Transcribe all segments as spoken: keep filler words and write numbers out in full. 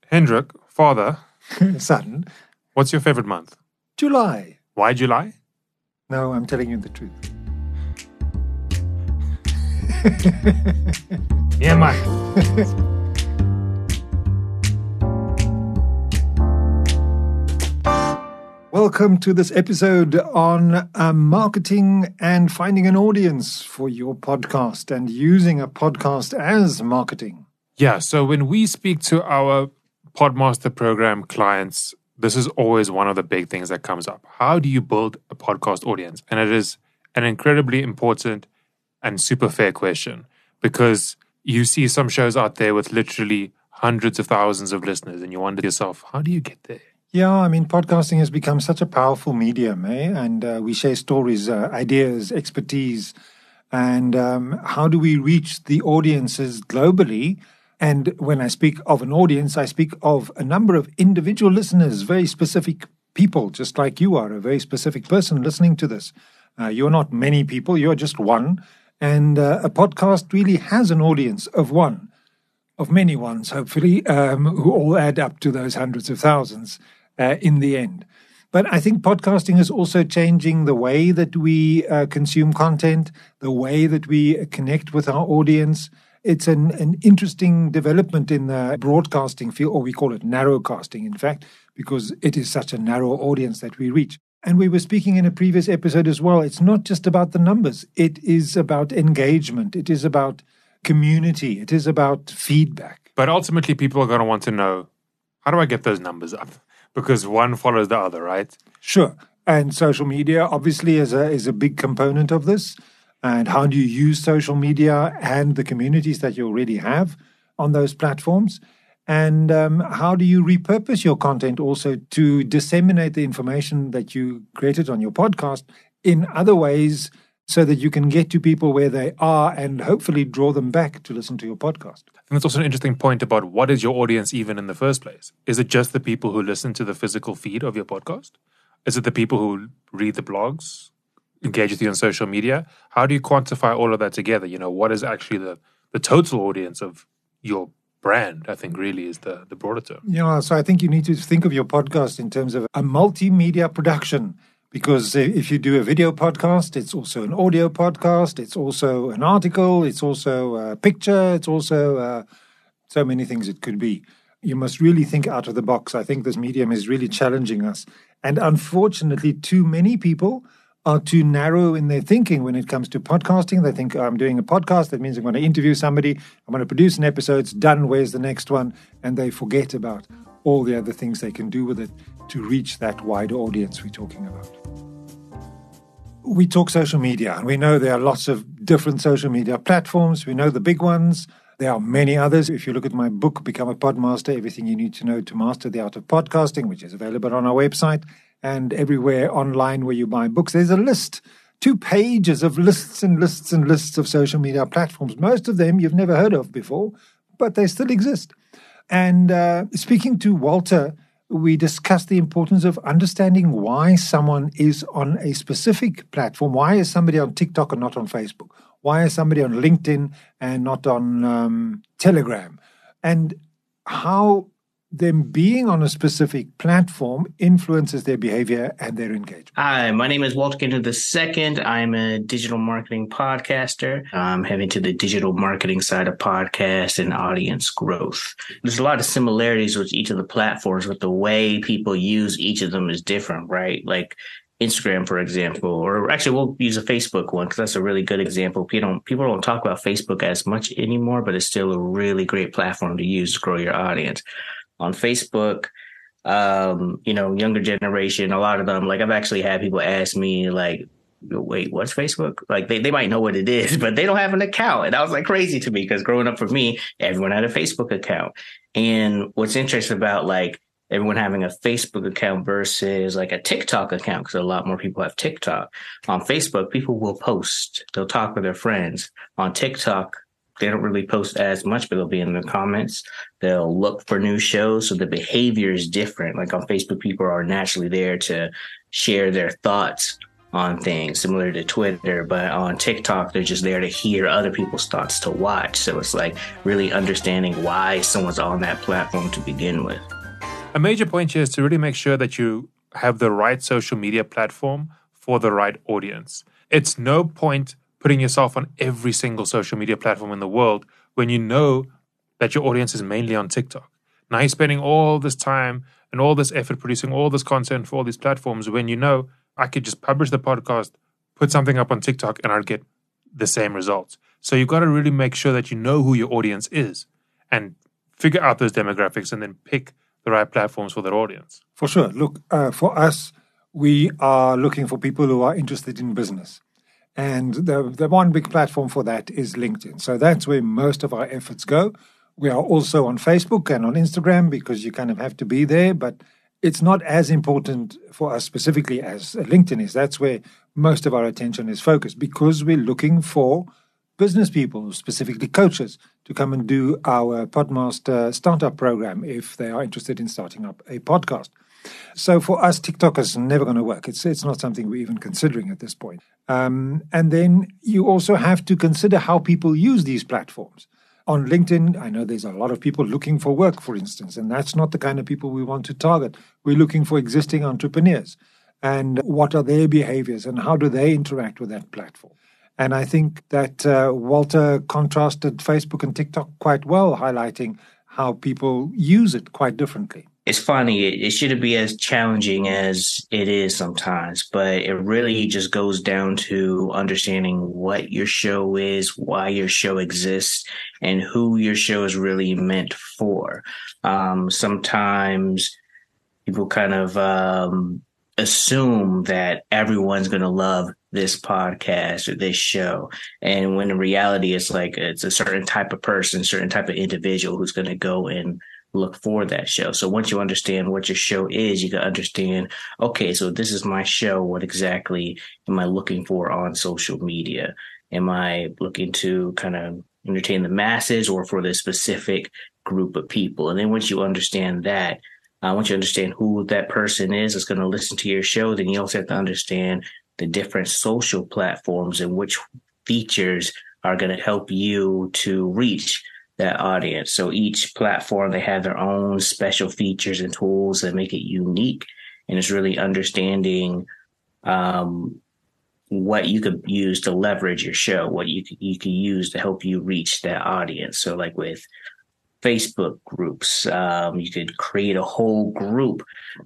Hendrik, father, Son, what's your favorite month? July. Why July? No, I'm telling you the truth. Yeah, man. Welcome to this episode on uh, marketing and finding an audience for your podcast and using a podcast as marketing. Yeah, so when we speak to our Podmaster program clients, this is always one of the big things that comes up. How do you build a podcast audience? And it is an incredibly important and super fair question because you see some shows out there with literally hundreds of thousands of listeners and you wonder to yourself, how do you get there? Yeah, I mean, podcasting has become such a powerful medium, eh? And uh, we share stories, uh, ideas, expertise. And um, how do we reach the audiences globally? And when I speak of an audience, I speak of a number of individual listeners, very specific people, just like you are, a very specific person listening to this. Uh, you're not many people, you're just one. And uh, a podcast really has an audience of one, of many ones, hopefully, um, who all add up to those hundreds of thousands uh, in the end. But I think podcasting is also changing the way that we uh, consume content, the way that we connect with our audience. It's an, an interesting development in the broadcasting field, or we call it narrowcasting, in fact, because it is such a narrow audience that we reach. And we were speaking in a previous episode as well. It's not just about the numbers. It is about engagement. It is about community. It is about feedback. But ultimately, people are going to want to know, how do I get those numbers up? Because one follows the other, right? Sure. And social media obviously is a, is a big component of this. And how do you use social media and the communities that you already have on those platforms? And um, how do you repurpose your content also to disseminate the information that you created on your podcast in other ways so that you can get to people where they are and hopefully draw them back to listen to your podcast? I think that's also an interesting point about what is your audience even in the first place? Is it just the people who listen to the physical feed of your podcast? Is it the people who read the blogs, engage with you on social media? How do you quantify all of that together? You know, what is actually the, the total audience of your brand, I think really is the, the broader term. Yeah, so I think you need to think of your podcast in terms of a multimedia production, because if you do a video podcast, it's also an audio podcast, it's also an article, it's also a picture, it's also uh, so many things it could be. You must really think out of the box. I think this medium is really challenging us. And unfortunately, too many people are too narrow in their thinking when it comes to podcasting. They think, oh, I'm doing a podcast. That means I'm going to interview somebody. I'm going to produce an episode. It's done. Where's the next one? And they forget about all the other things they can do with it to reach that wider audience we're talking about. We talk social media, and we know there are lots of different social media platforms. We know the big ones. There are many others. If you look at my book, Become a Podmaster, Everything You Need to Know to Master the Art of Podcasting, which is available on our website, and everywhere online where you buy books, there's a list, two pages of lists and lists and lists of social media platforms. Most of them you've never heard of before, but they still exist. And uh, speaking to Walter, we discussed the importance of understanding why someone is on a specific platform. Why is somebody on TikTok and not on Facebook? Why is somebody on LinkedIn and not on um, Telegram? And how them being on a specific platform influences their behavior and their engagement. Hi, my name is Walter Ginter the second. I'm a digital marketing podcaster. I'm heading to the digital marketing side of podcast and audience growth. There's a lot of similarities with each of the platforms, but the way people use each of them is different, right? Like Instagram, for example, or actually we'll use a Facebook one because that's a really good example. People don't, people don't talk about Facebook as much anymore, but it's still a really great platform to use to grow your audience. On Facebook, um, you know, younger generation, a lot of them, like I've actually had people ask me like, wait, what's Facebook? Like they, they might know what it is, but they don't have an account. And that was like crazy to me because growing up for me, everyone had a Facebook account. And what's interesting about like everyone having a Facebook account versus like a TikTok account, because a lot more people have TikTok. On Facebook, people will post. They'll talk with their friends. On TikTok, they don't really post as much, but they'll be in the comments. They'll look for new shows. So the behavior is different. Like on Facebook, people are naturally there to share their thoughts. on things, similar to Twitter, but on TikTok, they're just there to hear other people's thoughts to watch. So it's like really understanding why someone's on that platform to begin with. A major point here is to really make sure that you have the right social media platform for the right audience. It's no point putting yourself on every single social media platform in the world when you know that your audience is mainly on TikTok. Now you're spending all this time and all this effort producing all this content for all these platforms when you know I could just publish the podcast, put something up on TikTok, and I'd get the same results. So you've got to really make sure that you know who your audience is and figure out those demographics and then pick the right platforms for that audience. For sure. Look, uh, for us, we are looking for people who are interested in business. And the, the one big platform for that is LinkedIn. So that's where most of our efforts go. We are also on Facebook and on Instagram because you kind of have to be there, but it's not as important for us specifically as LinkedIn is. That's where most of our attention is focused because we're looking for business people, specifically coaches, to come and do our Podmaster startup program if they are interested in starting up a podcast. So for us, TikTok is never going to work. It's it's not something we're even considering at this point. Um, and then you also have to consider how people use these platforms. On LinkedIn, I know there's a lot of people looking for work, for instance, and that's not the kind of people we want to target. We're looking for existing entrepreneurs and what are their behaviors and how do they interact with that platform. And I think that uh, Walter contrasted Facebook and TikTok quite well, highlighting how people use it quite differently. It's funny. It, it shouldn't be as challenging as it is sometimes, but it really just goes down to understanding what your show is, why your show exists, and who your show is really meant for. Um, sometimes people kind of um, assume that everyone's going to love this podcast or this show. And when in reality, it's like it's a certain type of person, certain type of individual who's going to go and look for that show. So once you understand what your show is, you can understand, okay, so this is my show. What exactly am I looking for on social media? Am I looking to kind of entertain the masses or for this specific group of people? And then once you understand that, uh, once you understand who that person is that's going to listen to your show, then you also have to understand the different social platforms and which features are going to help you to reach that audience. So each platform, they have their own special features and tools that make it unique. And it's really understanding um, what you could use to leverage your show, what you could, you can use to help you reach that audience. So like with Facebook groups, um, you could create a whole group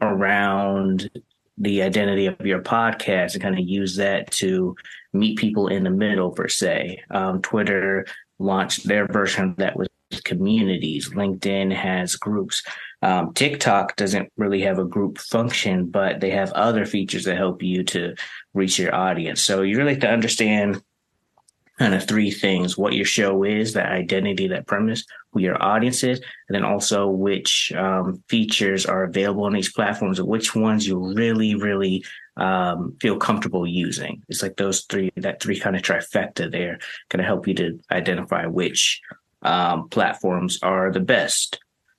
around the identity of your podcast and kind of use that to meet people in the middle, per se. Um, Twitter launched their version of that with communities. LinkedIn has groups. Um, TikTok doesn't really have a group function, but they have other features that help you to reach your audience. So you really have to understand kind of three things: what your show is, that identity, that premise, who your audience is, and then also which um, features are available on these platforms and which ones you really, really um, feel comfortable using. It's like those three, that three kind of trifecta there can help you to identify which um, platforms are the best.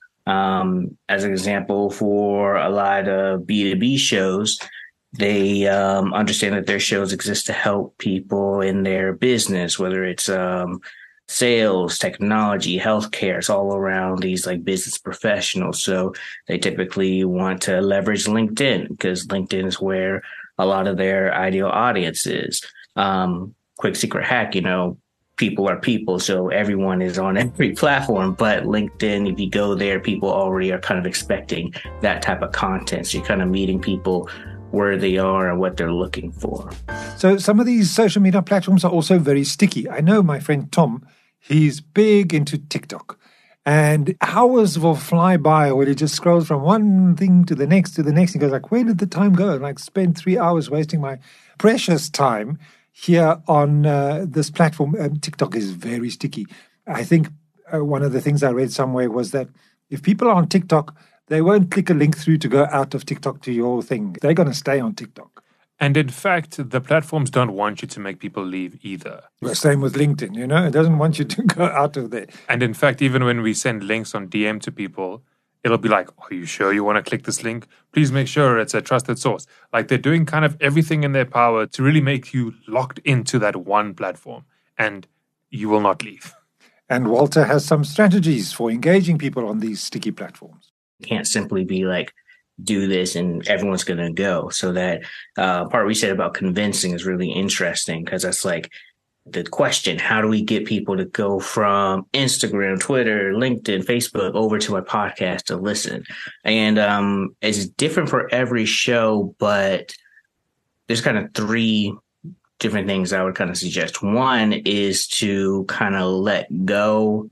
Um, as an example, for a lot of B two B shows, they um, understand that their shows exist to help people in their business, whether it's um, sales, technology, healthcare. It's all around these like business professionals. So they typically want to leverage LinkedIn because LinkedIn is where a lot of their ideal audience is. Um, quick secret hack, you know, people are people. So everyone is on every platform, but LinkedIn, if you go there, people already are kind of expecting that type of content. So you're kind of meeting people where they are and what they're looking for. So some of these social media platforms are also very sticky. I know my friend Tom, he's big into TikTok. And hours will fly by where he just scrolls from one thing to the next to the next. He goes like, where did the time go? And like spend three hours wasting my precious time here on uh, this platform. Um, TikTok is very sticky. I think uh, one of the things I read somewhere was that if people are on TikTok, they won't click a link through to go out of TikTok to your thing. They're going to stay on TikTok. And in fact, the platforms don't want you to make people leave either. Well, same with LinkedIn, you know, it doesn't want you to go out of there. And in fact, even when we send links on D M to people, it'll be like, are you sure you want to click this link? Please make sure it's a trusted source. Like they're doing kind of everything in their power to really make you locked into that one platform, and you will not leave. And Walter has some strategies for engaging people on these sticky platforms. You can't simply be like, do this and everyone's going to go. So that uh, part we said about convincing is really interesting, because that's like the question, how do we get people to go from Instagram, Twitter, LinkedIn, Facebook over to my podcast to listen? And um, it's different for every show, but there's kind of three different things I would kind of suggest. One is to kind of let go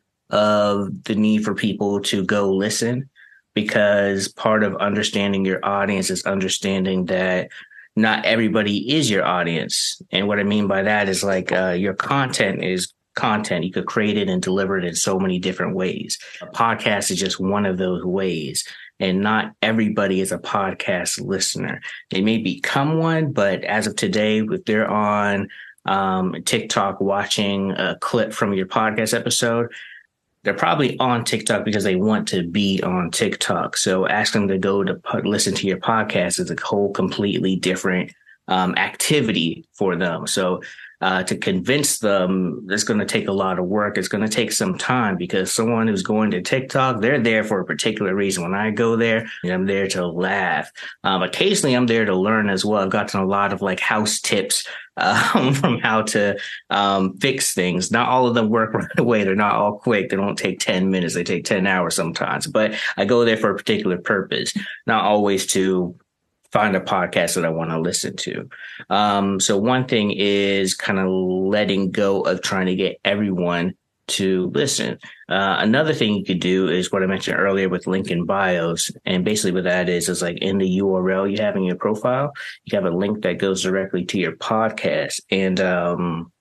of the need for people to go listen, because part of understanding your audience is understanding that not everybody is your audience. And what I mean by that is like uh, your content is content. You could create it and deliver it in so many different ways. A podcast is just one of those ways. And not everybody is a podcast listener. They may become one, but as of today, if they're on um, TikTok watching a clip from your podcast episode, they're probably on TikTok because they want to be on TikTok. So ask them to go to put, listen to your podcast is a whole completely different um, activity for them. So uh, to convince them, it's going to take a lot of work. It's going to take some time, because someone who's going to TikTok, they're there for a particular reason. When I go there, I'm there to laugh. Um, occasionally, I'm there to learn as well. I've gotten a lot of like house tips um, from how to um, fix things. Not all of them work right away. They're not all quick. They don't take ten minutes. They take ten hours sometimes. But I go there for a particular purpose, not always to find a podcast that I want to listen to. Um, so one thing is kind of letting go of trying to get everyone to listen. Uh, another thing you could do is what I mentioned earlier with link in bios. And basically what that is, is like in the U R L you have in your profile, you have a link that goes directly to your podcast. And, um,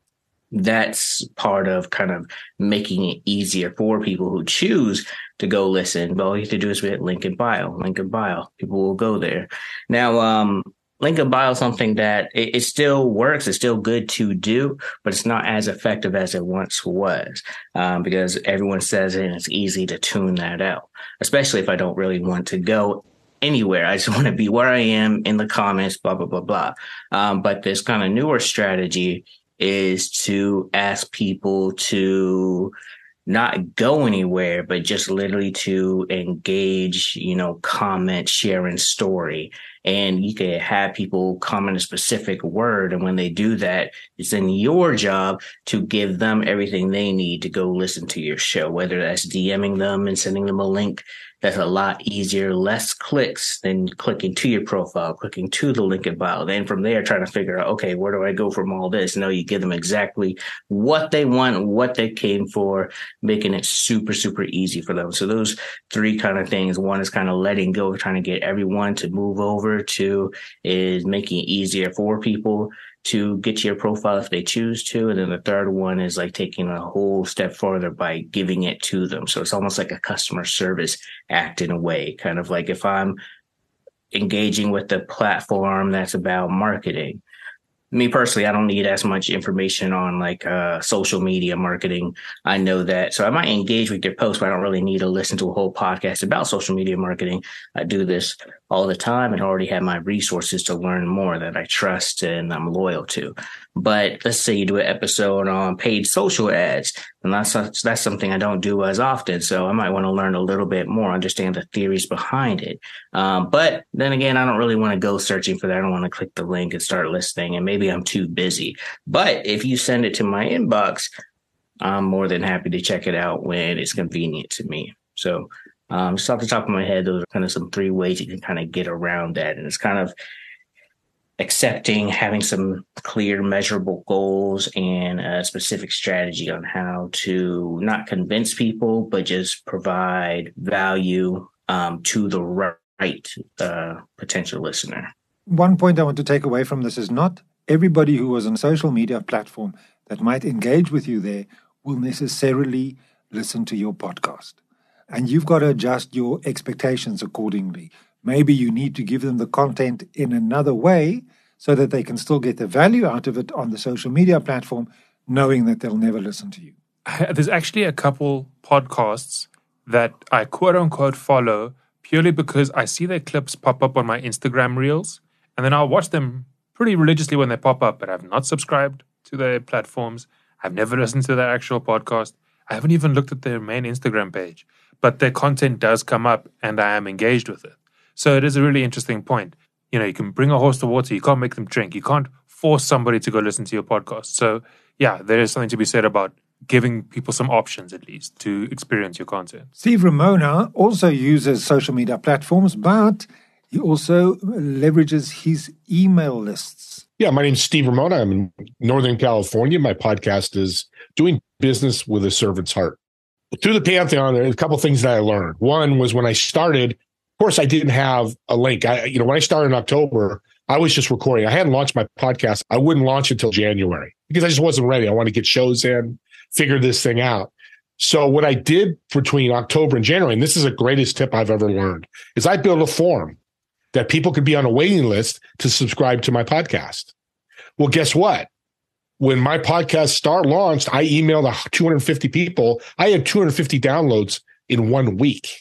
that's part of kind of making it easier for people who choose to go listen. But all you have to do is hit link in bio, link in bio. People will go there. Now, um, link in bio is something that it, it still works. It's still good to do, but it's not as effective as it once was, um, because everyone says it and it's easy to tune that out, especially if I don't really want to go anywhere. I just want to be where I am in the comments, blah, blah, blah, blah. Um, but this kind of newer strategy is to ask people to not go anywhere, but just literally to engage, you know, comment, share, and story. And you can have people comment a specific word. And when they do that, it's in your job to give them everything they need to go listen to your show, whether that's DMing them and sending them a link. That's a lot easier, less clicks than clicking to your profile, clicking to the link in bio. Then from there, trying to figure out, okay, where do I go from all this? No, you give them exactly what they want, what they came for, making it super, super easy for them. So those three kind of things. One is kind of letting go, trying to get everyone to move over. Two is making it easier for people to get to your profile if they choose to. And then the third one is like taking a whole step further by giving it to them. So it's almost like a customer service act in a way, kind of like if I'm engaging with the platform that's about marketing. Me personally, I don't need as much information on like uh, social media marketing. I know that. So I might engage with your post, but I don't really need to listen to a whole podcast about social media marketing. I do this all the time and already have my resources to learn more that I trust and I'm loyal to. But let's say you do an episode on paid social ads, and that's that's something I don't do as often. So I might want to learn a little bit more, understand the theories behind it. Um, but then again, I don't really want to go searching for that. I don't want to click the link and start listening, and maybe I'm too busy. But if you send it to my inbox, I'm more than happy to check it out when it's convenient to me. So um, just off the top of my head, those are kind of some three ways you can kind of get around that. And it's kind of accepting, having some clear, measurable goals and a specific strategy on how to not convince people, but just provide value um, to the right uh, potential listener. One point I want to take away from this is not everybody who was on a social media platform that might engage with you there will necessarily listen to your podcast. And you've got to adjust your expectations accordingly. Maybe you need to give them the content in another way so that they can still get the value out of it on the social media platform, knowing that they'll never listen to you. There's actually a couple podcasts that I quote unquote follow purely because I see their clips pop up on my Instagram reels, and then I'll watch them pretty religiously when they pop up, but I've not subscribed to their platforms. I've never listened to their actual podcast. I haven't even looked at their main Instagram page, but their content does come up and I am engaged with it. So it is a really interesting point. You know, you can bring a horse to water. You can't make them drink. You can't force somebody to go listen to your podcast. So yeah, there is something to be said about giving people some options at least to experience your content. Steve Ramona also uses social media platforms, but he also leverages his email lists. Yeah, my name's Steve Ramona. I'm in Northern California. My podcast is Doing Business with a Servant's Heart. Through the Pantheon, there are a couple things that I learned. One was when I started, of course, I didn't have a link. I, you know, when I started in October, I was just recording. I hadn't launched my podcast. I wouldn't launch until January because I just wasn't ready. I wanted to get shows in, figure this thing out. So what I did between October and January, and this is the greatest tip I've ever learned, is I built a form that people could be on a waiting list to subscribe to my podcast. Well, guess what? When my podcast start launched, I emailed two hundred fifty people. I had two hundred fifty downloads in one week.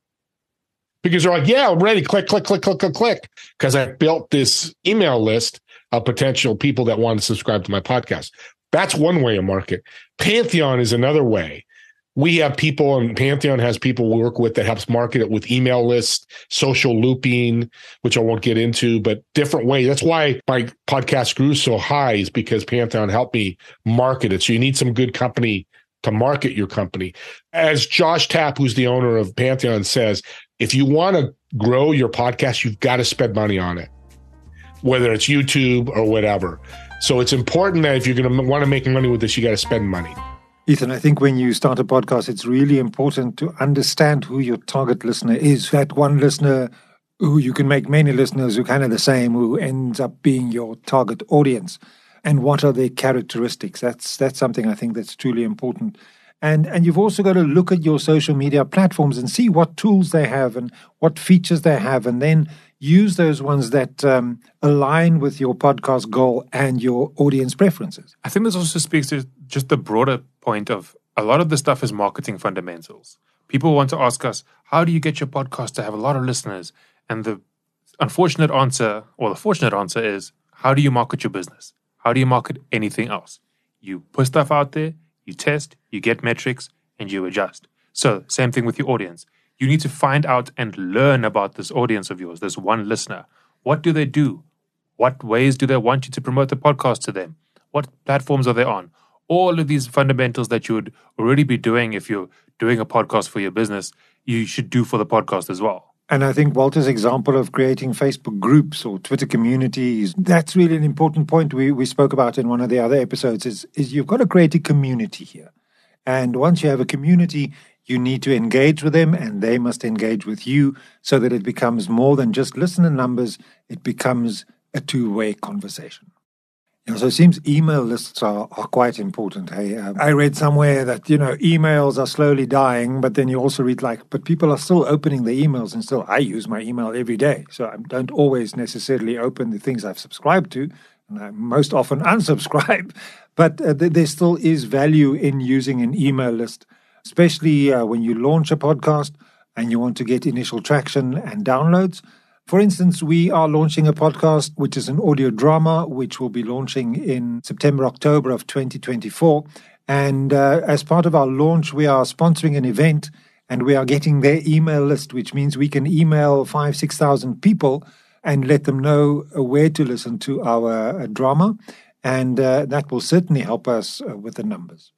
Because they're like, yeah, I'm ready. Click, click, click, click, click, click. Because I built this email list of potential people that want to subscribe to my podcast. That's one way to market. Pantheon is another way. We have people, and Pantheon has people we work with that helps market it with email lists, social looping, which I won't get into, but different ways. That's why my podcast grew so high, is because Pantheon helped me market it. So you need some good company to market your company. As Josh Tapp, who's the owner of Pantheon, says, if you want to grow your podcast, you've got to spend money on it, whether it's YouTube or whatever. So it's important that if you're going to want to make money with this, you got to spend money. Ethan, I think when you start a podcast, it's really important to understand who your target listener is. That one listener who you can make many listeners who are kind of the same, who ends up being your target audience. And what are their characteristics? That's that's something I think that's truly important. And and you've also got to look at your social media platforms and see what tools they have and what features they have, and then use those ones that um, align with your podcast goal and your audience preferences. I think this also speaks to just the broader point of a lot of the stuff is marketing fundamentals. People want to ask us, how do you get your podcast to have a lot of listeners? And the unfortunate answer, or the fortunate answer is, how do you market your business? How do you market anything else? You put stuff out there, you test, you get metrics, and you adjust. So same thing with your audience. You need to find out and learn about this audience of yours, this one listener. What do they do? What ways do they want you to promote the podcast to them? What platforms are they on? All of these fundamentals that you would already be doing if you're doing a podcast for your business, you should do for the podcast as well. And I think Walter's example of creating Facebook groups or Twitter communities, that's really an important point we, we spoke about in one of the other episodes, is, is you've got to create a community here. And once you have a community, you need to engage with them and they must engage with you so that it becomes more than just listener numbers. It becomes a two-way conversation. You know, so it seems email lists are, are quite important. Hey, um, I read somewhere that, you know, emails are slowly dying, but then you also read like, but people are still opening the emails and still, I use my email every day. So I don't always necessarily open the things I've subscribed to, and I most often unsubscribe, but uh, th- there still is value in using an email list, especially uh, when you launch a podcast and you want to get initial traction and downloads. For instance, we are launching a podcast, which is an audio drama, which will be launching in September, October of twenty twenty-four. And uh, as part of our launch, we are sponsoring an event and we are getting their email list, which means we can email five, six thousand people and let them know where to listen to our uh, drama. And uh, that will certainly help us uh, with the numbers.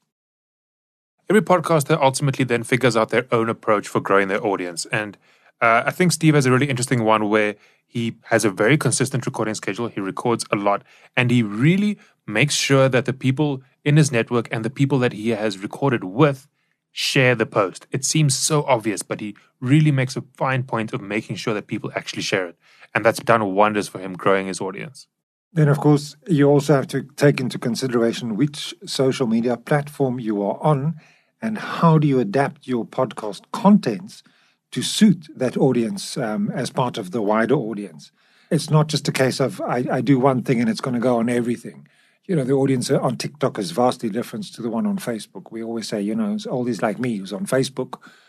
Every podcaster ultimately then figures out their own approach for growing their audience. And uh, I think Steve has a really interesting one where he has a very consistent recording schedule. He records a lot and he really makes sure that the people in his network and the people that he has recorded with share the post. It seems so obvious, but he really makes a fine point of making sure that people actually share it. And that's done wonders for him growing his audience. Then, of course, you also have to take into consideration which social media platform you are on and how do you adapt your podcast contents to suit that audience um, as part of the wider audience. It's not just a case of I, I do one thing and it's going to go on everything. You know, the audience on TikTok is vastly different to the one on Facebook. We always say, you know, it's oldies like me who's on Facebook.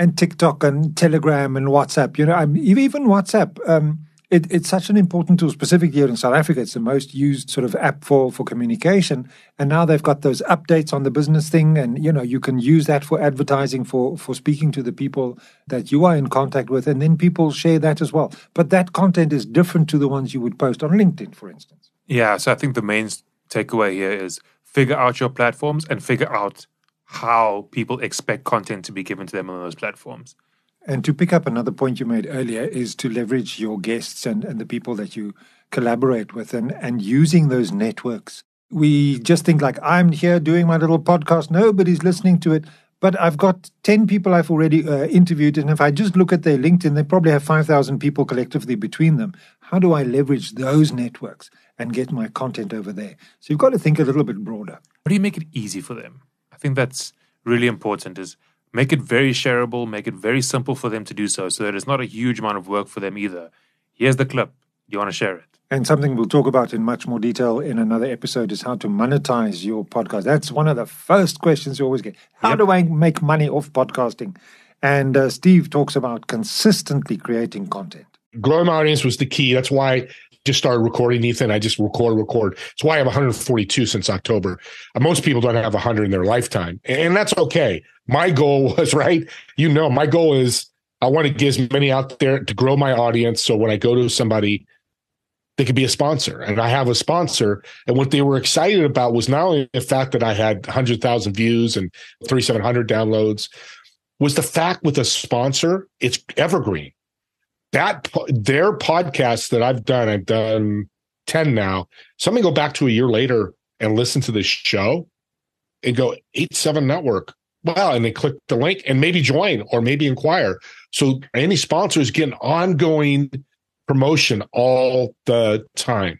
and TikTok and Telegram and WhatsApp. You know, I'm, even WhatsApp, um, it, it's such an important tool, specifically here in South Africa. It's the most used sort of app for, for communication. And now they've got those updates on the business thing. And, you know, you can use that for advertising, for, for speaking to the people that you are in contact with. And then people share that as well. But that content is different to the ones you would post on LinkedIn, for instance. Yeah, so I think the main takeaway here is figure out your platforms and figure out how people expect content to be given to them on those platforms. And to pick up another point you made earlier is to leverage your guests and, and the people that you collaborate with and, and using those networks. We just think like, I'm here doing my little podcast, nobody's listening to it, but I've got ten people I've already uh, interviewed, and if I just look at their LinkedIn, they probably have five thousand people collectively between them. How do I leverage those networks and get my content over there? So you've got to think a little bit broader. How do you make it easy for them? I think that's really important, is make it very shareable, make it very simple for them to do so, so that it's not a huge amount of work for them either. Here's the clip. You want to share it? And something we'll talk about in much more detail in another episode is how to monetize your podcast. That's one of the first questions you always get. How yep. do I make money off podcasting? And uh, Steve talks about consistently creating content. Growing my audience was the key. That's why I just started recording, Ethan. I just record, record. It's why I have one hundred forty-two since October. Most people don't have one hundred in their lifetime. And that's okay. My goal was, right, you know, my goal is I want to get as many out there to grow my audience. So when I go to somebody, they could be a sponsor. And I have a sponsor. And what they were excited about was not only the fact that I had one hundred thousand views and thirty-seven hundred downloads, was the fact with a sponsor, it's evergreen. That their podcasts that I've done, I've done ten now. Somebody go back to a year later and listen to this show and go, eight seven Network. Wow. And they click the link and maybe join or maybe inquire. So any sponsors get an ongoing promotion all the time.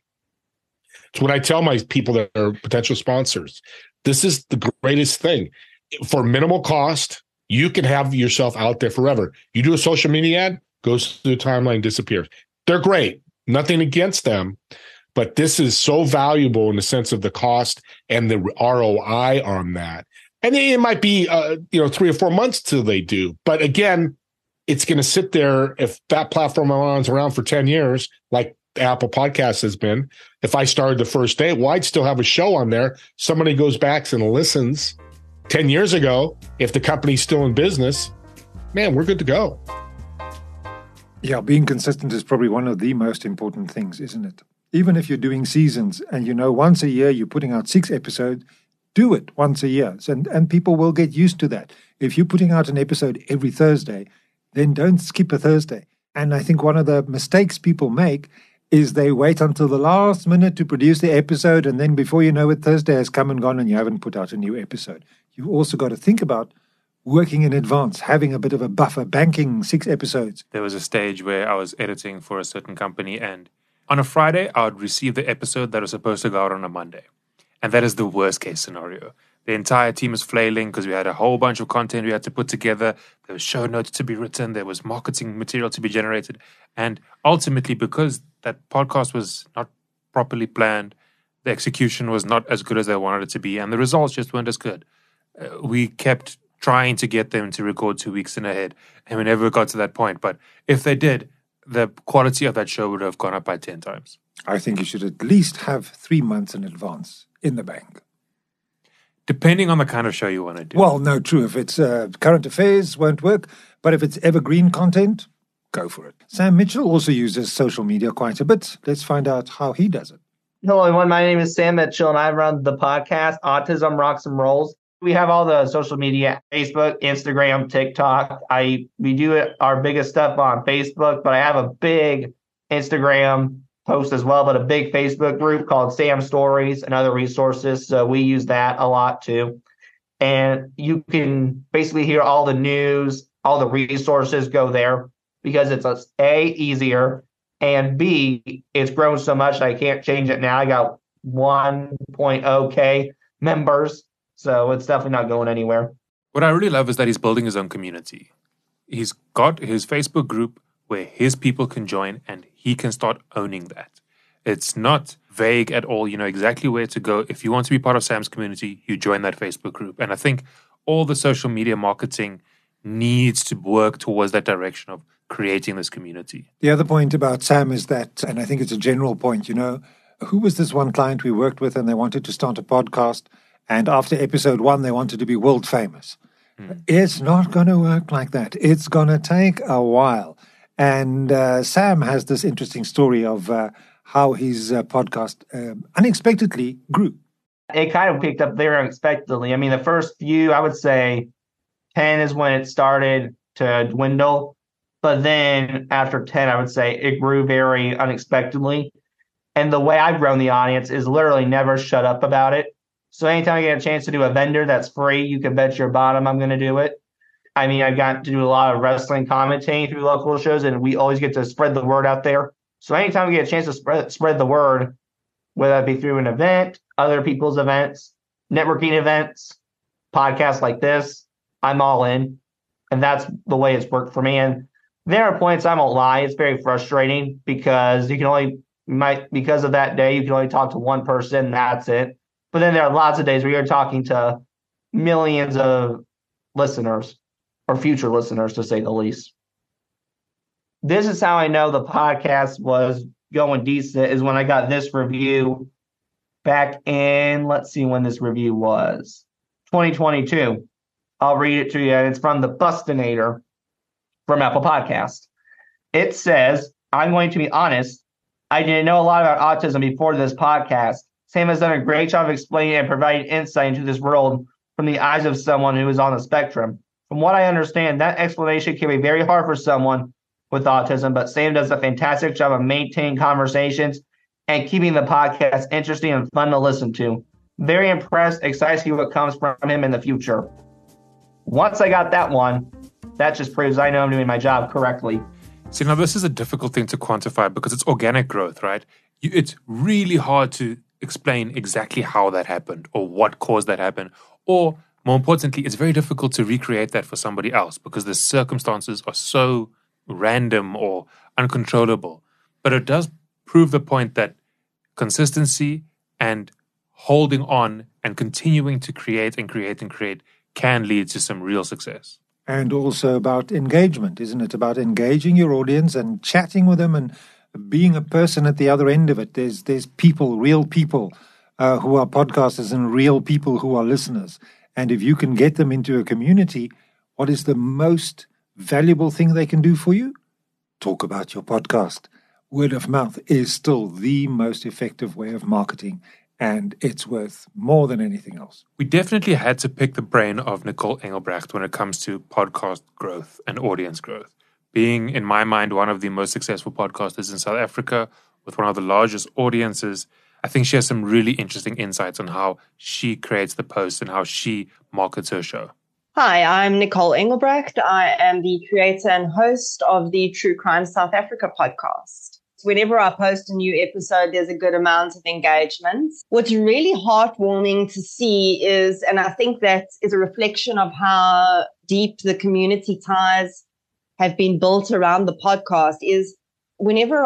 It's what I tell my people that are potential sponsors. This is the greatest thing. For minimal cost, you can have yourself out there forever. You do a social media ad, goes through the timeline, disappears. They're great. Nothing against them. But this is so valuable in the sense of the cost and the R O I on that. And it might be, uh, you know, three or four months till they do. But again, it's going to sit there. If that platform is around for ten years, like Apple Podcasts has been, if I started the first day, well, I'd still have a show on there. Somebody goes back and listens ten years ago. If the company's still in business, man, we're good to go. Yeah, being consistent is probably one of the most important things, isn't it? Even if you're doing seasons and you know once a year you're putting out six episodes, do it once a year. And, and people will get used to that. If you're putting out an episode every Thursday, then don't skip a Thursday. And I think one of the mistakes people make is they wait until the last minute to produce the episode, and then before you know it, Thursday has come and gone and you haven't put out a new episode. You've also got to think about working in advance, having a bit of a buffer, banking six episodes. There was a stage where I was editing for a certain company, and on a Friday, I would receive the episode that was supposed to go out on a Monday. And that is the worst case scenario. The entire team is flailing because we had a whole bunch of content we had to put together. There was show notes to be written. There was marketing material to be generated. And ultimately, because that podcast was not properly planned, the execution was not as good as they wanted it to be, and the results just weren't as good. Uh, we kept trying to get them to record two weeks in ahead, and we never got to that point. But if they did, the quality of that show would have gone up by ten times. I think you should at least have three months in advance in the bank. Depending on the kind of show you want to do. Well, no, true. If it's uh, current affairs, won't work. But if it's evergreen content, go for it. Sam Mitchell also uses social media quite a bit. Let's find out how he does it. Hello, everyone. My name is Sam Mitchell, and I run the podcast Autism Rocks and Rolls. We have all the social media, Facebook, Instagram, TikTok. I We do it, our biggest stuff on Facebook, but I have a big Instagram post as well, but a big Facebook group called Sam Stories and other resources. So we use that a lot too. And you can basically hear all the news, all the resources go there because it's a, a easier, and B, it's grown so much I can't change it now. I got one point oh K members, so it's definitely not going anywhere. What I really love is that he's building his own community. He's got his Facebook group where his people can join and he can start owning that. It's not vague at all. You know exactly where to go. If you want to be part of Sam's community, you join that Facebook group. And I think all the social media marketing needs to work towards that direction of creating this community. The other point about Sam is that, and I think it's a general point, you know, who was this one client we worked with and they wanted to start a podcast, and after episode one, they wanted to be world famous. Mm. It's not going to work like that. It's going to take a while. And uh, Sam has this interesting story of uh, how his uh, podcast uh, unexpectedly grew. It kind of picked up there unexpectedly. I mean, the first few, I would say ten is when it started to dwindle. But then after ten, I would say it grew very unexpectedly. And the way I've grown the audience is literally never shut up about it. So anytime I get a chance to do a vendor that's free, you can bet your bottom I'm going to do it. I mean, I got to do a lot of wrestling commentating through local shows, and we always get to spread the word out there. So anytime we get a chance to spread spread the word, whether that be through an event, other people's events, networking events, podcasts like this, I'm all in. And that's the way it's worked for me. And there are points, I won't lie, it's very frustrating because you can only, might because of that day, you can only talk to one person, and that's it. But then there are lots of days where you're talking to millions of listeners or future listeners, to say the least. This is how I know the podcast was going decent, is when I got this review back in, let's see when this review was, twenty twenty-two. I'll read it to you. It's from the Bustinator from Apple Podcast. It says, I'm going to be honest, I didn't know a lot about autism before this podcast. Sam has done a great job of explaining and providing insight into this world from the eyes of someone who is on the spectrum. From what I understand, that explanation can be very hard for someone with autism, but Sam does a fantastic job of maintaining conversations and keeping the podcast interesting and fun to listen to. Very impressed, excited to see what comes from him in the future. Once I got that one, that just proves I know I'm doing my job correctly. See, now this is a difficult thing to quantify because it's organic growth, right? You, it's really hard to explain exactly how that happened or what caused that happen. Or more importantly, it's very difficult to recreate that for somebody else because the circumstances are so random or uncontrollable. But it does prove the point that consistency and holding on and continuing to create and create and create can lead to some real success. And also about engagement, isn't it? About engaging your audience and chatting with them and being a person at the other end of it. There's there's people, real people uh, who are podcasters and real people who are listeners. And if you can get them into a community, what is the most valuable thing they can do for you? Talk about your podcast. Word of mouth is still the most effective way of marketing, and it's worth more than anything else. We definitely had to pick the brain of Nicole Engelbrecht when it comes to podcast growth and audience growth. Being, in my mind, one of the most successful podcasters in South Africa with one of the largest audiences, I think she has some really interesting insights on how she creates the posts and how she markets her show. Hi, I'm Nicole Engelbrecht. I am the creator and host of the True Crime South Africa podcast. Whenever I post a new episode, there's a good amount of engagement. What's really heartwarming to see is, and I think that is a reflection of how deep the community ties have been built around the podcast, is whenever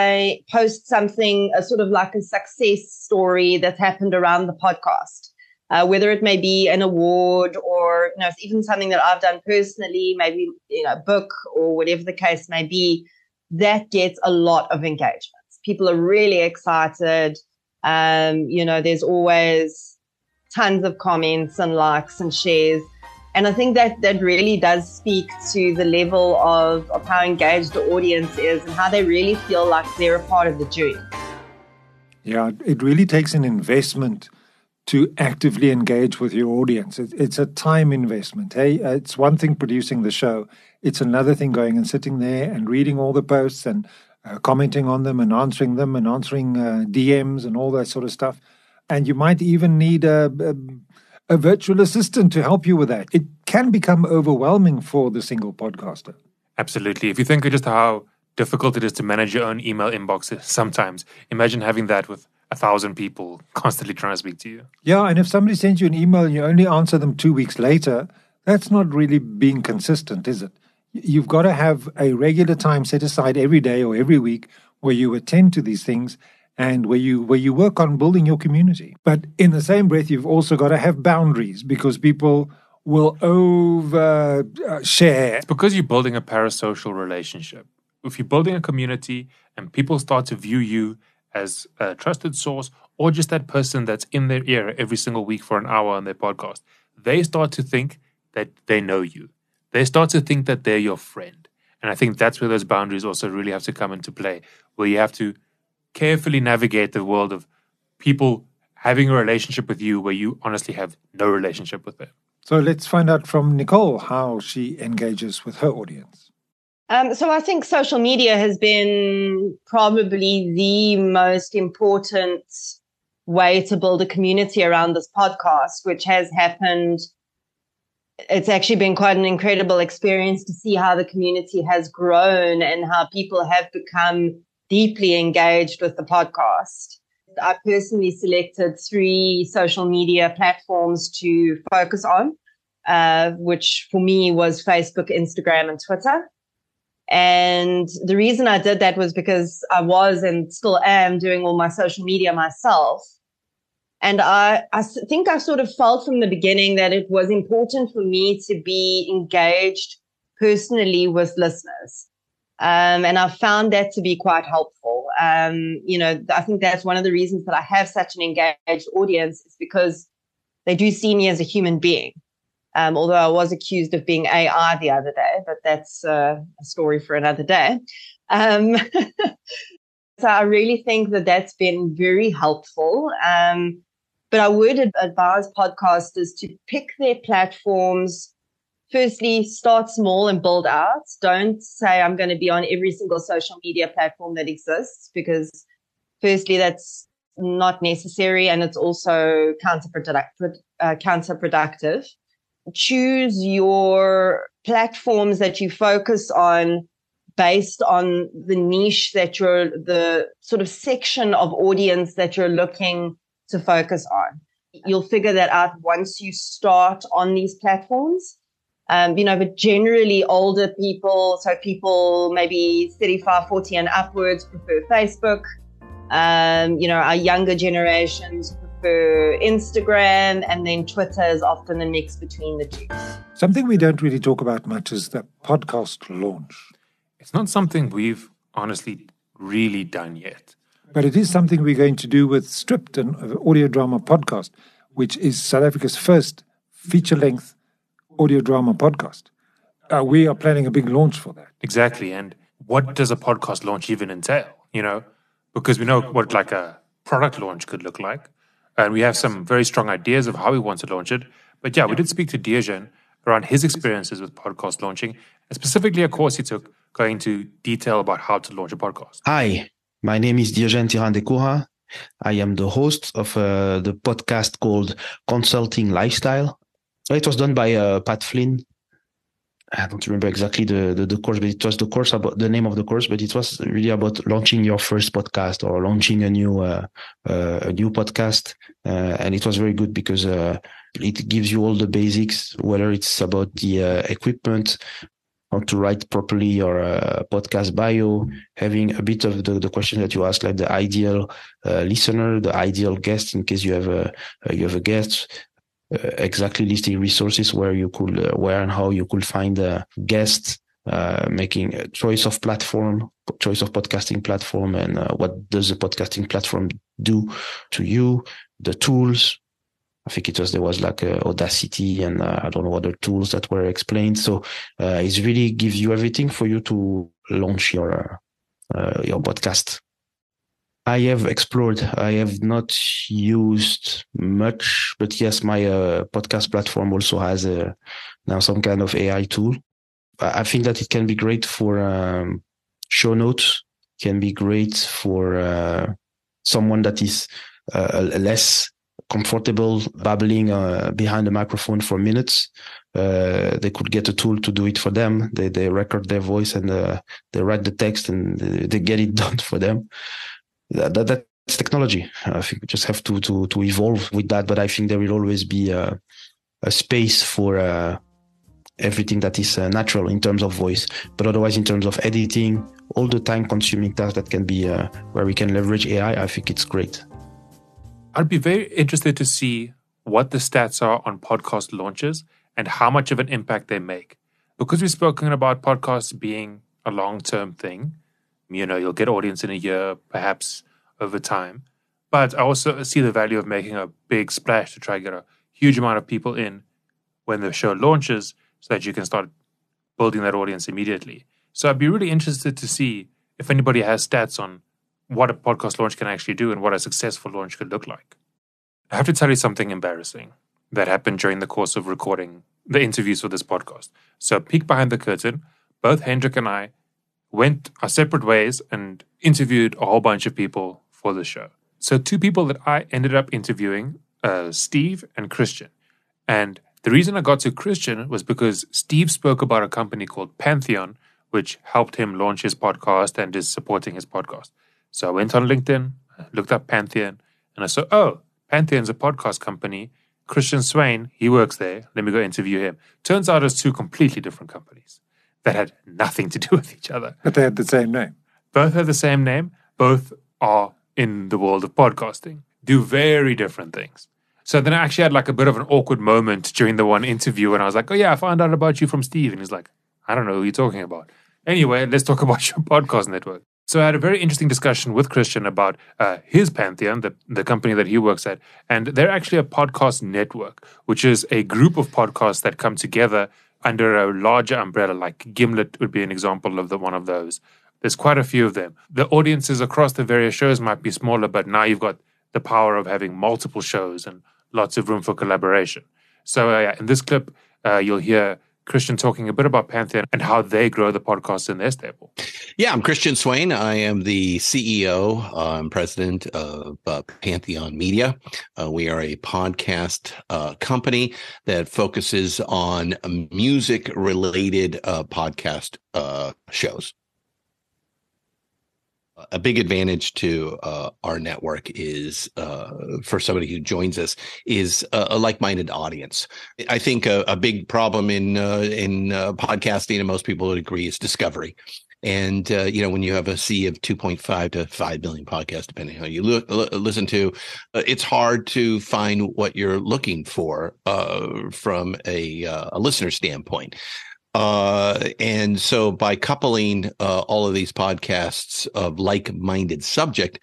I post something, a sort of like a success story that's happened around the podcast, uh, whether it may be an award or, you know, even something that I've done personally, maybe, you know, a book or whatever the case may be, that gets a lot of engagement. People are really excited. Um, you know, there's always tons of comments and likes and shares. And I think that that really does speak to the level of, of how engaged the audience is and how they really feel like they're a part of the journey. Yeah, it really takes an investment to actively engage with your audience. It, it's a time investment. Hey, it's one thing producing the show. It's another thing going and sitting there and reading all the posts and uh, commenting on them and answering them and answering uh, D Ms and all that sort of stuff. And you might even need a, a, a virtual assistant to help you with that. It can become overwhelming for the single podcaster. Absolutely. If you think of just how difficult it is to manage your own email inboxes sometimes, imagine having that with a thousand people constantly trying to speak to you. Yeah, and if somebody sends you an email and you only answer them two weeks later, that's not really being consistent, is it? You've got to have a regular time set aside every day or every week where you attend to these things and where you where you work on building your community. But in the same breath, you've also got to have boundaries because people will overshare. It's because you're building a parasocial relationship. If you're building a community and people start to view you as a trusted source or just that person that's in their ear every single week for an hour on their podcast, they start to think that they know you. They start to think that they're your friend. And I think that's where those boundaries also really have to come into play, where you have to carefully navigate the world of people having a relationship with you where you honestly have no relationship with them. So let's find out from Nicole how she engages with her audience. Um, so I think social media has been probably the most important way to build a community around this podcast, which has happened. It's actually been quite an incredible experience to see how the community has grown and how people have become deeply engaged with the podcast. I personally selected three social media platforms to focus on, uh, which for me was Facebook, Instagram, and Twitter. And the reason I did that was because I was and still am doing all my social media myself. And I, I think I sort of felt from the beginning that it was important for me to be engaged personally with listeners. Um, and I found that to be quite helpful. Um, you know, I think that's one of the reasons that I have such an engaged audience is because they do see me as a human being. Um, although I was accused of being A I the other day, but that's uh, a story for another day. Um, so I really think that that's been very helpful. Um, but I would advise podcasters to pick their platforms. Firstly, start small and build out. Don't say I'm going to be on every single social media platform that exists, because firstly, that's not necessary and it's also counterproductive. Uh, counterproductive. Choose your platforms that you focus on based on the niche that you're, the sort of section of audience that you're looking to focus on. You'll figure that out once you start on these platforms. Um, you know, but generally older people, so people maybe thirty-five, forty and upwards prefer Facebook. Um, you know, our younger generations prefer Instagram, and then Twitter is often a mix between the two. Something we don't really talk about much is the podcast launch. It's not something we've honestly really done yet. But it is something we're going to do with Stripped, an audio drama podcast, which is South Africa's first feature-length audio drama podcast. Uh, we are planning a big launch for that. Exactly. And what does a podcast launch even entail? You know, because we know what like a product launch could look like. And we have some very strong ideas of how we want to launch it. But yeah, we did speak to Diogen around his experiences with podcast launching, and specifically a course he took going into detail about how to launch a podcast. Hi, my name is Diogen Tirandekura. I am the host of uh, the podcast called Consulting Lifestyle. It was done by uh, Pat Flynn. I don't remember exactly the, the, the course, but it was the course about the name of the course, but it was really about launching your first podcast or launching a new uh, uh, a new podcast. Uh, and it was very good because uh, it gives you all the basics, whether it's about the uh, equipment, how to write properly your uh, podcast bio, having a bit of the, the question that you ask, like the ideal uh, listener, the ideal guest in case you have a uh, you have a guest. Uh, exactly listing resources where you could, uh, where and how you could find a guest, uh, making a choice of platform, choice of podcasting platform, and uh, what does the podcasting platform do to you, the tools. I think it was, there was like uh, Audacity and uh, I don't know other tools that were explained. So uh, it really gives you everything for you to launch your, uh, your podcast. I have explored. I have not used much, but yes, my uh, podcast platform also has a, now some kind of A I tool. I think that it can be great for um, show notes, can be great for uh, someone that is uh, less comfortable babbling uh, behind the microphone for minutes. Uh, they could get a tool to do it for them. They they record their voice and uh, they write the text and they get it done for them. That, that that's technology. I think we just have to to to evolve with that. But I think there will always be a, a space for uh, everything that is uh, natural in terms of voice. But otherwise, in terms of editing, all the time-consuming tasks that can be uh, where we can leverage A I, I think it's great. I'd be very interested to see what the stats are on podcast launches and how much of an impact they make. Because we've spoken about podcasts being a long-term thing, you know, you'll get audience in a year, perhaps over time. But I also see the value of making a big splash to try to get a huge amount of people in when the show launches so that you can start building that audience immediately. So I'd be really interested to see if anybody has stats on what a podcast launch can actually do and what a successful launch could look like. I have to tell you something embarrassing that happened during the course of recording the interviews for this podcast. So peek behind the curtain, both Hendrik and I went our separate ways and interviewed a whole bunch of people for the show. So two people that I ended up interviewing, uh, Steve and Christian. And the reason I got to Christian was because Steve spoke about a company called Pantheon, which helped him launch his podcast and is supporting his podcast. So I went on LinkedIn, looked up Pantheon, and I saw, oh, Pantheon's a podcast company. Christian Swain, he works there. Let me go interview him. Turns out it's two completely different companies that had nothing to do with each other. But they had the same name. Both have the same name. Both are in the world of podcasting. Do very different things. So then I actually had like a bit of an awkward moment during the one interview when I was like, oh yeah, I found out about you from Steve. And he's like, I don't know who you're talking about. Anyway, let's talk about your podcast network. So I had a very interesting discussion with Christian about uh, his Pantheon, the, the company that he works at. And they're actually a podcast network, which is a group of podcasts that come together under a larger umbrella, like Gimlet would be an example of the one of those. There's quite a few of them. The audiences across the various shows might be smaller, but now you've got the power of having multiple shows and lots of room for collaboration. So uh, yeah, in this clip, uh, you'll hear Christian talking a bit about Pantheon and how they grow the podcast in their stable. Yeah, I'm Christian Swain. I am the C E O uh, and president of uh, Pantheon Media. Uh, we are a podcast uh, company that focuses on music-related uh, podcast uh, shows. A big advantage to uh, our network is uh, for somebody who joins us is a, a like-minded audience. I think a, a big problem in uh, in uh, podcasting, and most people would agree, is discovery. And uh, you know, when you have a sea of two point five to five billion podcasts, depending on how you look, l- listen to, uh, it's hard to find what you're looking for uh, from a, uh, a listener standpoint. Uh, and so by coupling uh, all of these podcasts of like-minded subject,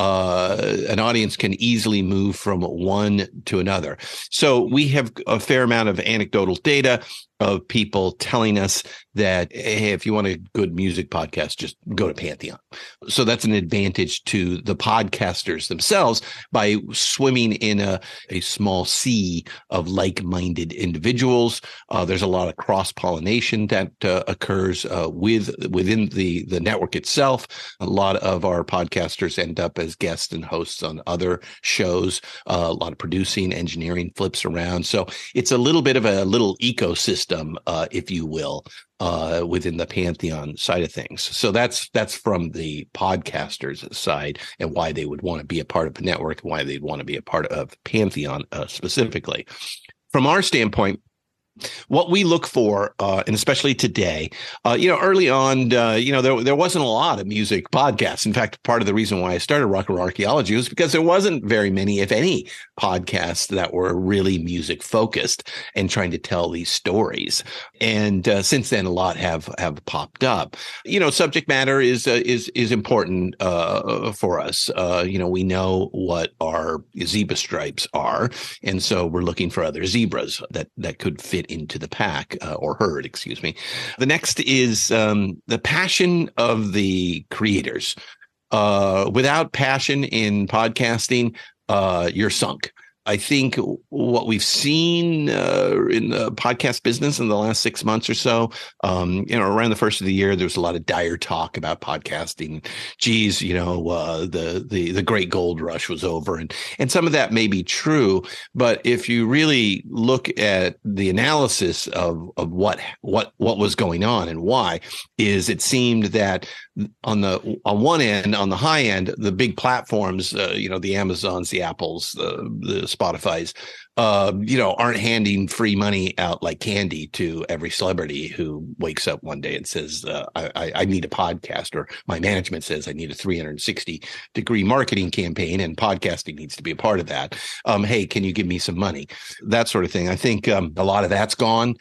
uh, an audience can easily move from one to another. So we have a fair amount of anecdotal data of people telling us that, hey, if you want a good music podcast, just go to Pantheon. So that's an advantage to the podcasters themselves by swimming in a, a small sea of like-minded individuals. Uh, there's a lot of cross-pollination that uh, occurs uh, with within the, the network itself. A lot of our podcasters end up as guests and hosts on other shows. Uh, a lot of producing, engineering flips around. So it's a little bit of a little ecosystem. Uh, if you will, uh, within the Pantheon side of things. So that's that's from the podcasters' side and why they would want to be a part of a network, why they'd want to be a part of Pantheon uh, specifically. From our standpoint, what we look for, uh, and especially today, uh, you know, early on, uh, you know, there there wasn't a lot of music podcasts. In fact, part of the reason why I started Rock and Roll Archaeology was because there wasn't very many, if any, podcasts that were really music focused and trying to tell these stories. And uh, since then, a lot have have popped up. You know, subject matter is uh, is is important uh, for us. Uh, you know, we know what our zebra stripes are, and so we're looking for other zebras that that could fit into the pack uh, or herd, excuse me. The next is um, the passion of the creators. Uh, without passion in podcasting, uh, you're sunk. I think what we've seen uh, in the podcast business in the last six months or so, um, you know, around the first of the year, there was a lot of dire talk about podcasting. Geez, you know, uh, the the the great gold rush was over, and and some of that may be true. But if you really look at the analysis of of what what what was going on and why, is it seemed that on the on one end, on the high end, the big platforms, uh, you know, the Amazons, the Apples, the the Spotify's, uh, you know, aren't handing free money out like candy to every celebrity who wakes up one day and says, uh, I, I need a podcast, or my management says I need a three hundred sixty degree marketing campaign and podcasting needs to be a part of that. Um, hey, can you give me some money? That sort of thing. I think um, a lot of that's gone.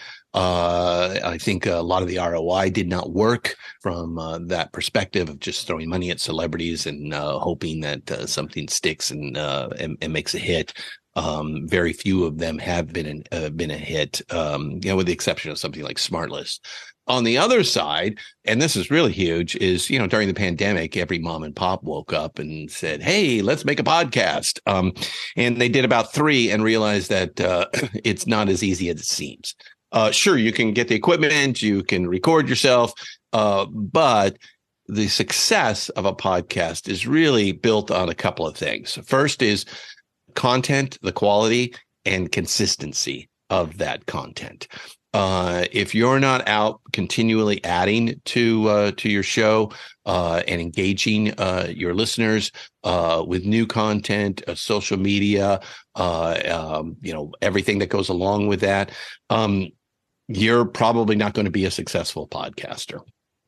Uh, I think a lot of the R O I did not work from uh, that perspective of just throwing money at celebrities and uh, hoping that uh, something sticks and, uh, and and makes a hit. Um, very few of them have been an, uh, been a hit, um, you know, with the exception of something like SmartList. On the other side, and this is really huge, is, you know, during the pandemic, every mom and pop woke up and said, hey, let's make a podcast. Um, and they did about three and realized that uh, it's not as easy as it seems. Uh, sure, you can get the equipment, you can record yourself, uh, but the success of a podcast is really built on a couple of things. First is content, the quality, and consistency of that content. Uh, if you're not out continually adding to uh, to your show uh, and engaging uh, your listeners uh, with new content, uh, social media, uh, um, you know, everything that goes along with that, um, you're probably not going to be a successful podcaster.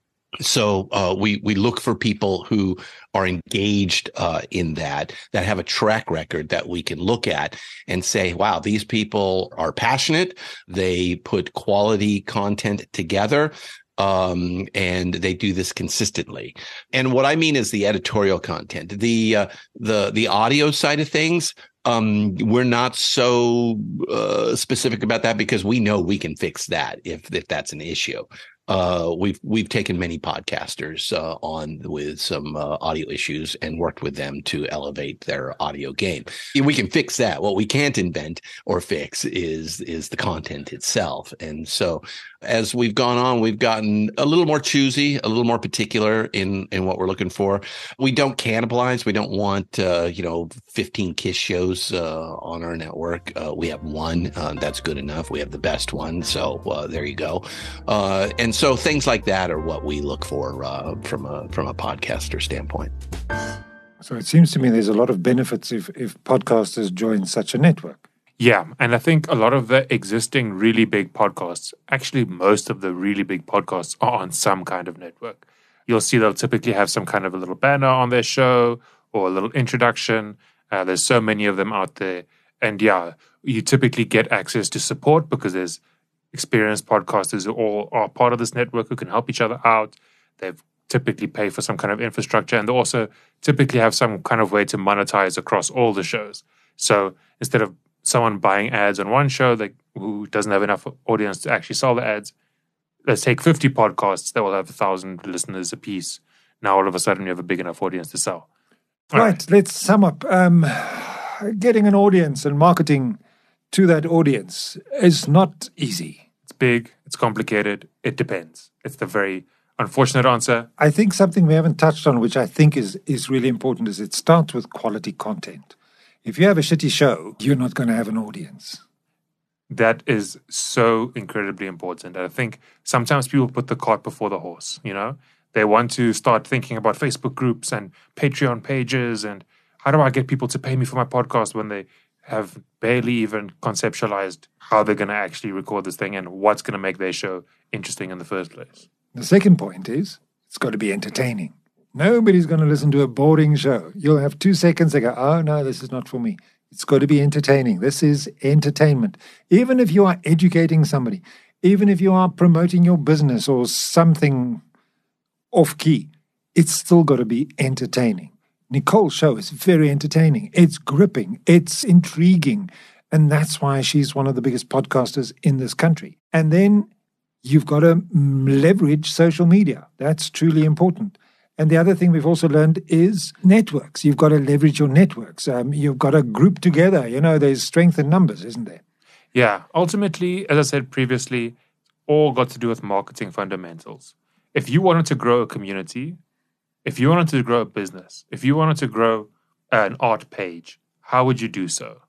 So uh, we we look for people who are engaged uh, in that, that have a track record that we can look at and say, wow, these people are passionate. They put quality content together. Um, and they do this consistently. And what I mean is the editorial content, the uh, the the audio side of things. Um, we're not so uh, specific about that because we know we can fix that if if that's an issue. Uh, we've we've taken many podcasters uh, on with some uh, audio issues and worked with them to elevate their audio game. We can fix that. What we can't invent or fix is is the content itself. And so, as we've gone on, we've gotten a little more choosy, a little more particular in in what we're looking for. We don't cannibalize. We don't want uh, you know fifteen KISS shows uh, on our network. Uh, we have one uh, that's good enough. We have the best one, so uh, there you go. Uh, and so things like that are what we look for uh, from a from a podcaster standpoint. So it seems to me there's a lot of benefits if if podcasters join such a network. Yeah, and I think a lot of the existing really big podcasts, actually most of the really big podcasts are on some kind of network. You'll see they'll typically have some kind of a little banner on their show or a little introduction. Uh, there's so many of them out there. And yeah, you typically get access to support because there's experienced podcasters who all are part of this network who can help each other out. They've typically pay for some kind of infrastructure, and they also typically have some kind of way to monetize across all the shows. So instead of someone buying ads on one show that who doesn't have enough audience to actually sell the ads, let's take fifty podcasts that will have a thousand listeners apiece. Now all of a sudden you have a big enough audience to sell. All right, right, let's sum up. Um, getting an audience and marketing to that audience is not easy. It's big, it's complicated, it depends. It's the very unfortunate answer. I think something we haven't touched on, which I think is, is really important, is it starts with quality content. If you have a shitty show, you're not going to have an audience. That is so incredibly important. I think sometimes people put the cart before the horse, you know? They want to start thinking about Facebook groups and Patreon pages and how do I get people to pay me for my podcast when they have barely even conceptualized how they're going to actually record this thing and what's going to make their show interesting in the first place. The second point is it's got to be entertaining. Nobody's going to listen to a boring show. You'll have two seconds, they go, oh, no, this is not for me. It's got to be entertaining. This is entertainment. Even if you are educating somebody, even if you are promoting your business or something off-key, it's still got to be entertaining. Nicole's show is very entertaining. It's gripping. It's intriguing. And that's why she's one of the biggest podcasters in this country. And then you've got to leverage social media. That's truly important. And the other thing we've also learned is networks. You've got to leverage your networks. Um, you've got to group together. You know, there's strength in numbers, isn't there? Yeah. Ultimately, as I said previously, all got to do with marketing fundamentals. If you wanted to grow a community, if you wanted to grow a business, if you wanted to grow an art page, how would you do so?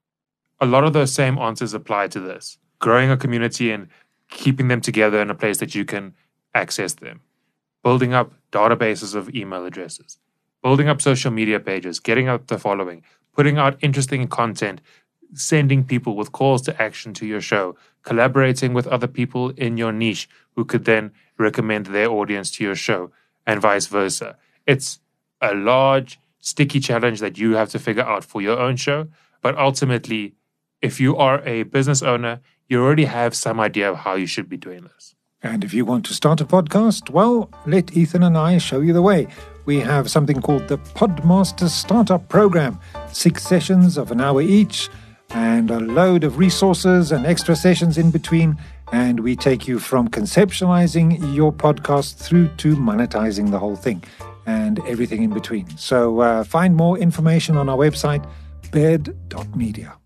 A lot of those same answers apply to this. Growing a community and keeping them together in a place that you can access them. Building up databases of email addresses. Building up social media pages. Getting up the following. Putting out interesting content. sending people with calls to action to your show, collaborating with other people in your niche who could then recommend their audience to your show, and vice versa. It's a large, sticky challenge that you have to figure out for your own show. But ultimately, if you are a business owner, you already have some idea of how you should be doing this. And if you want to start a podcast, well, let Ethan and I show you the way. We have something called the Podmaster Startup Program, six sessions of an hour each, and a load of resources and extra sessions in between. And we take you from conceptualizing your podcast through to monetizing the whole thing and everything in between. So uh, find more information on our website, bed dot media.